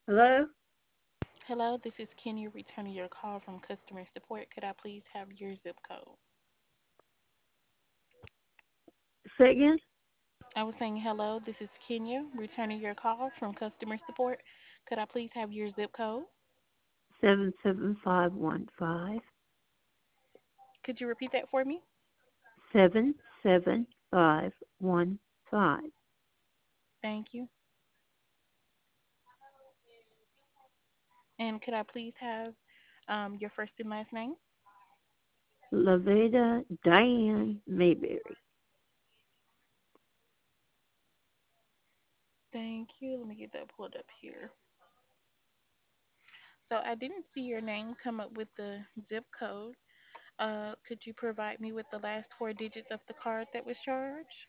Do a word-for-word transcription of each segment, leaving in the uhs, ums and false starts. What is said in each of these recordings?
Hello? Hello, this is Kenya returning your call from customer support. Could I please have your zip code? Say again? I was saying hello, this is Kenya returning your call from customer support. Could I please have your zip code? seven seven five one five. Could you repeat that for me? seven seven five one five. Thank you. And could I please have um, your first and last name? Laveda Diane Mayberry. Thank you. Let me get that pulled up here. So I didn't see your name come up with the zip code. Uh, could you provide me with the last four digits of the card that was charged?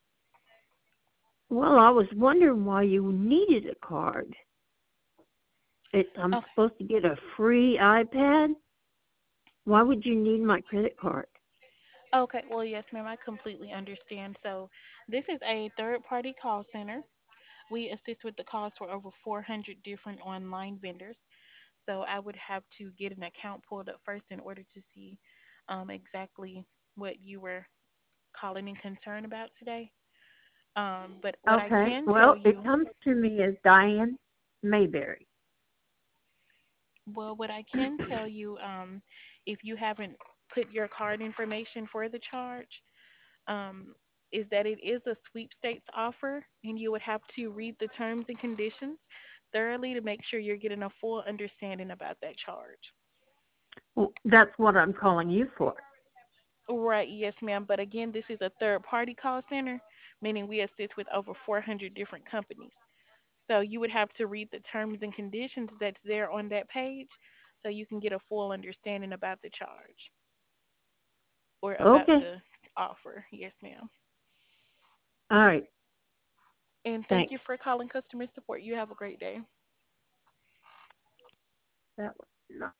Well, I was wondering why you needed a card. It, I'm Okay. supposed to get a free iPad? Why would you need my credit card? Okay, well, yes, ma'am, I completely understand. So, this is a third party call center. We assist with the calls for over four hundred different online vendors. So, I would have to get an account pulled up first in order to see um, exactly what you were calling in concern about today. Um, but what I Okay. can tell Well, it you, comes to me as Diane Mayberry. well, what I can tell you, um, if you haven't put your card information for the charge, um, is that it is a sweepstakes offer, and you would have to read the terms and conditions thoroughly to make sure you're getting a full understanding about that charge. Well, that's what I'm calling you for. Right, yes, ma'am. But again, this is a third party call center, meaning we assist with over four hundred different companies. So you would have to read the terms and conditions that's there on that page so you can get a full understanding about the charge or about Okay. the offer. Yes, ma'am. All right. And thank Thanks. you for calling customer support. You have a great day. That was not